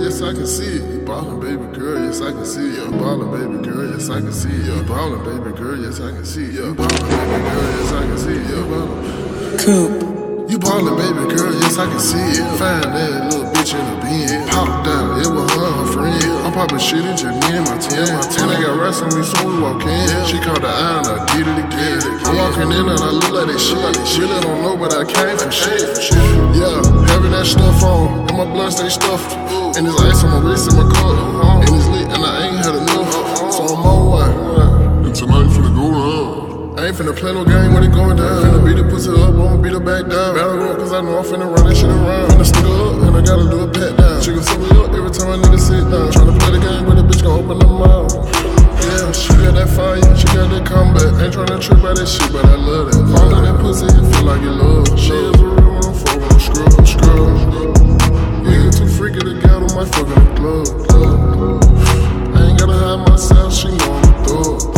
yes I can see it. You ballin', baby girl, yes I can see it. You ballin', baby girl, yes I can see it. You ballin', baby girl, yes I can see it. You ballin', baby girl, yes I can see it. You ballin'. Coop. You ballin', baby girl, yes I can see it. Find that little bitch in the bin. Popped out, it was her friend. I'm poppin' shit, it's just me and my 10. And they got rest on me, so we walk in. She caught the eye and I did it again. I'm walking in and I look like that shit. Really don't know, but I came from shit. Yeah, having that stuff on, and my blood stay stuffed. And there's ice on my wrist and my cup. And it's lit and I ain't had enough. So I'm on one. And tonight finna go around. I ain't finna play no game when it going down. Finna beat the pussy up, won't beat her back down. Battle up, cause I know I'm finna run that shit around. Finna stick her up, and I gotta do a pat down. She gon' set me up every time I need to sit down. Tryna play the game, but the bitch gon' open her mouth. Yeah, she got that fire, she got that comeback. Ain't tryna trip by that shit, but I love that. Fall in that pussy, it feel like it love. She is a real one, I'm fuckin' with scrub. You get too freaky to get on my fucking club. I ain't gotta hide myself, she know I'm a thug.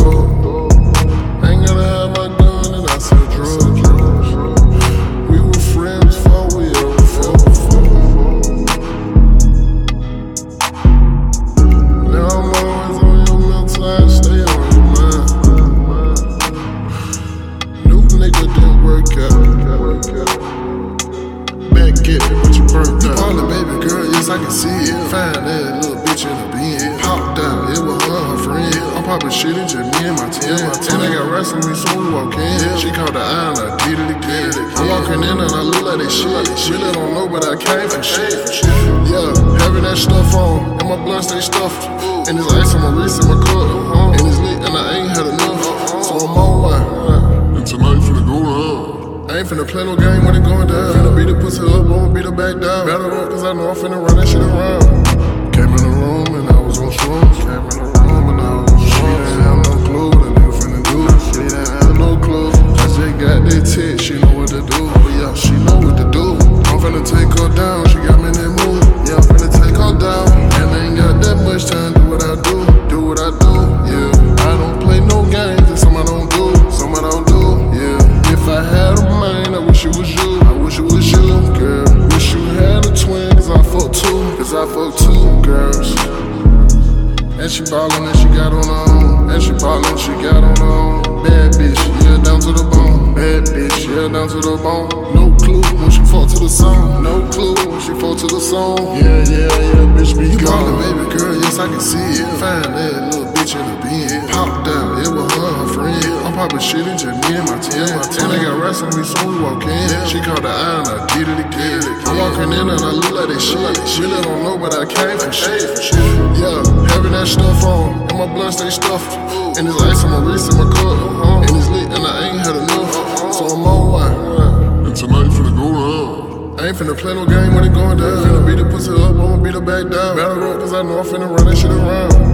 We were friends before we ever fell. Now I'm always on your mental, I stay on your mind. New nigga didn't work out. Back get me, but you burnt out. Ballin', baby girl, yes I can see it. Find that little bitch in the bin. Popped out, it was her friend. I'm poppin' shit, it's just me and my 10. And they got rest on me, so we walk in. She caught the eye and I did it again. I'm walking in and I look like that shit. Really don't know, but I came from shit. Yeah, having that stuff on, and my blood stay stuffed. And there's ice on my wrist and my cup. And it's lit and I ain't had enough. So I'm on one. And tonight finna go around. I ain't finna play no game when it going down. Finna beat the pussy up, won't beat her back down. Battle up, cause I know I'm finna run that shit around. Came in the room and I was on shrooms. Came in the room and I was on shrooms. She didn't have no clue what a nigga finna do. She didn't have no clue. I just got that tip, she know what to do. Oh yeah, she know what to do. I'm finna take her down, she got me in that mood. Yeah, I'm finna take her down. And I ain't got that much time, do what I do. Do what I do, yeah. I don't play no games, that's something I don't do. Something I don't do, yeah. If I had a mind, I wish it was you. I wish it was you, girl. Wish you had a twin, cause I fuck two. Cause I fuck two girls. And she ballin' and she got on her own. And she ballin', she got on her own. Bad bitch, yeah, down to the bone. Bad bitch, yeah, down to the bone. No clue when she fall to the song. No clue when she fall to the song. Yeah, bitch be you gone. You ballin', baby girl, yes I can see it. Find that little bitch in the bin. Popped out, it was her friend. I'm poppin' shit, it's just me and my 10. And they got rest on me, so we walk in. She caught the eye and I did it again. I'm walking in and I look like that shit. Really don't know, but I came from shit. Yeah, having that stuff on, and my blood stay stuffed. And there's ice on my wrist and my cup. And it's lit and I ain't had enough. So I'm on one. And tonight finna go around. I ain't finna play no game when it going down. Finna beat the pussy up, won't beat her back down. Battle up, cause I know I'm finna run that shit around.